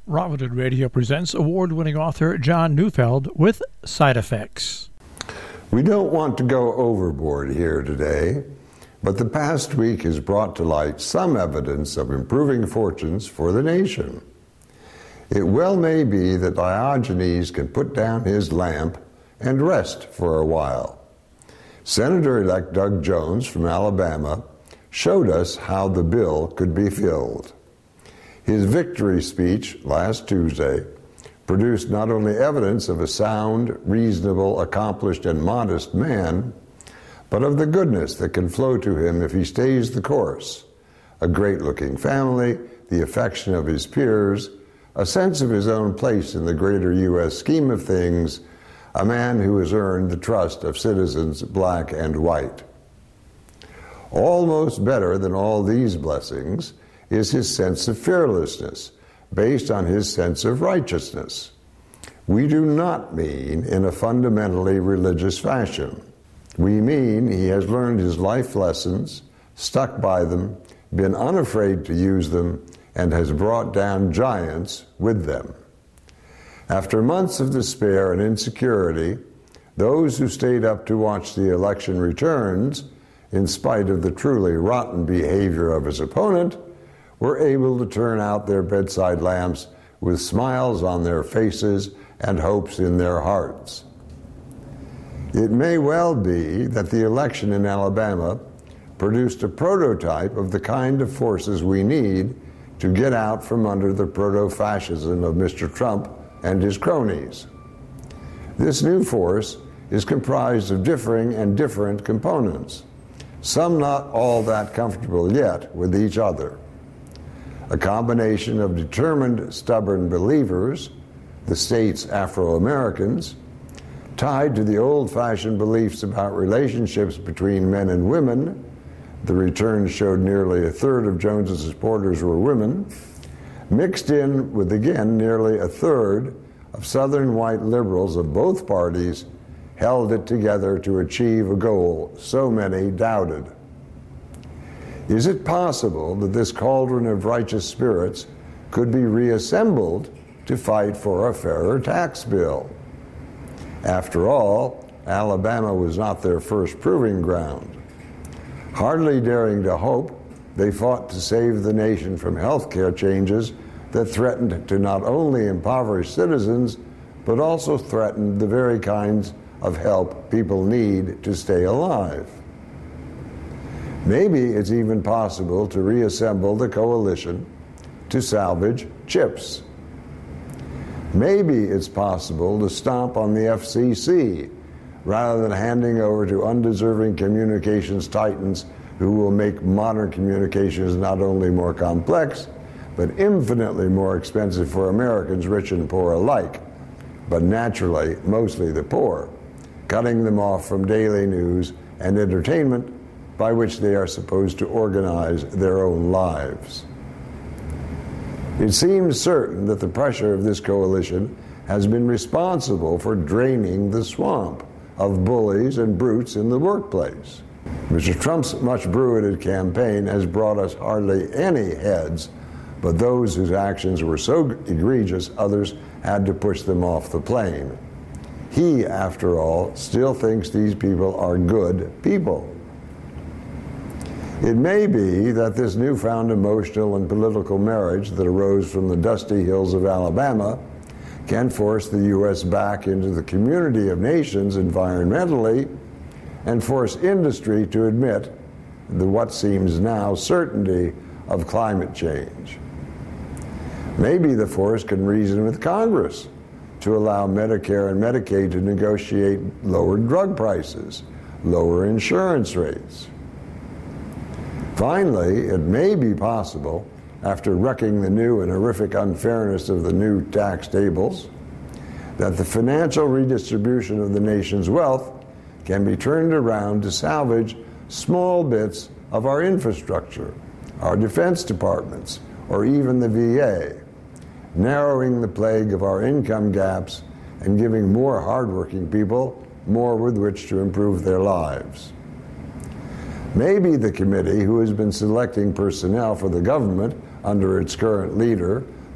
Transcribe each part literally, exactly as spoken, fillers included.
Robinhood Radio presents award-winning author John Neufeld with Side Effects. We don't want to go overboard here today, but the past week has brought to light some evidence of improving fortunes for the nation. It well may be that Diogenes can put down his lamp and rest for a while. Senator-elect Doug Jones from Alabama showed us how the bill could be filled. His victory speech last Tuesday produced not only evidence of a sound, reasonable, accomplished, and modest man, but of the goodness that can flow to him if he stays the course. A great-looking family, the affection of his peers, a sense of his own place in the greater U S scheme of things, a man who has earned the trust of citizens black and white. Almost better than all these blessings is his sense of fearlessness, based on his sense of righteousness. We do not mean in a fundamentally religious fashion. We mean he has learned his life lessons, stuck by them, been unafraid to use them, and has brought down giants with them. After months of despair and insecurity, those who stayed up to watch the election returns, in spite of the truly rotten behavior of his opponent, were able to turn out their bedside lamps with smiles on their faces and hopes in their hearts. It may well be that the election in Alabama produced a prototype of the kind of forces we need to get out from under the proto-fascism of Mister Trump and his cronies. This new force is comprised of differing and different components, some not all that comfortable yet with each other. A combination of determined, stubborn believers, the state's Afro-Americans, tied to the old-fashioned beliefs about relationships between men and women. The returns showed nearly a third of Jones's supporters were women, mixed in with, again, nearly a third of Southern white liberals of both parties held it together to achieve a goal so many doubted. Is it possible that this cauldron of righteous spirits could be reassembled to fight for a fairer tax bill? After all, Alabama was not their first proving ground. Hardly daring to hope, they fought to save the nation from health care changes that threatened to not only impoverish citizens, but also threatened the very kinds of help people need to stay alive. Maybe it's even possible to reassemble the coalition to salvage CHIPS. Maybe it's possible to stomp on the F C C rather than handing over to undeserving communications titans who will make modern communications not only more complex, but infinitely more expensive for Americans, rich and poor alike, but naturally, mostly the poor, cutting them off from daily news and entertainment by which they are supposed to organize their own lives. It seems certain that the pressure of this coalition has been responsible for draining the swamp of bullies and brutes in the workplace. Mister Trump's much bruited campaign has brought us hardly any heads, but those whose actions were so egregious, others had to push them off the plane. He, after all, still thinks these people are good people. It may be that this newfound emotional and political marriage that arose from the dusty hills of Alabama can force the U S back into the community of nations environmentally and force industry to admit the what seems now certainty of climate change. Maybe the force can reason with Congress to allow Medicare and Medicaid to negotiate lower drug prices, lower insurance rates. Finally, it may be possible, after wrecking the new and horrific unfairness of the new tax tables, that the financial redistribution of the nation's wealth can be turned around to salvage small bits of our infrastructure, our defense departments, or even the V A, narrowing the plague of our income gaps and giving more hardworking people more with which to improve their lives. Maybe the committee, who has been selecting personnel for the government under its current leader,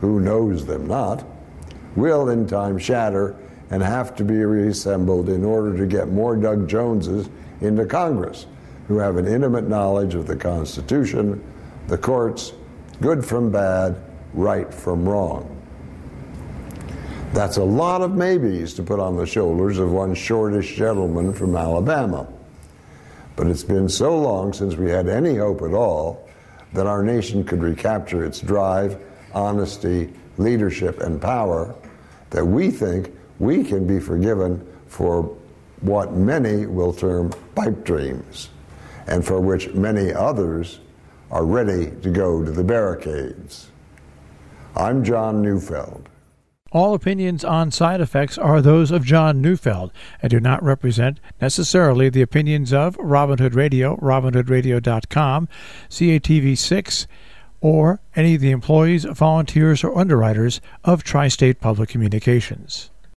who knows them not, will in time shatter and have to be reassembled in order to get more Doug Joneses into Congress, who have an intimate knowledge of the Constitution, the courts, good from bad, right from wrong. That's a lot of maybes to put on the shoulders of one shortish gentleman from Alabama. But it's been so long since we had any hope at all that our nation could recapture its drive, honesty, leadership, and power that we think we can be forgiven for what many will term pipe dreams, and for which many others are ready to go to the barricades. I'm John Neufeld. All opinions on side effects are those of John Neufeld and do not represent necessarily the opinions of Robin Hood Radio, robin hood radio dot com, C A T V six, or any of the employees, volunteers, or underwriters of Tri-State Public Communications.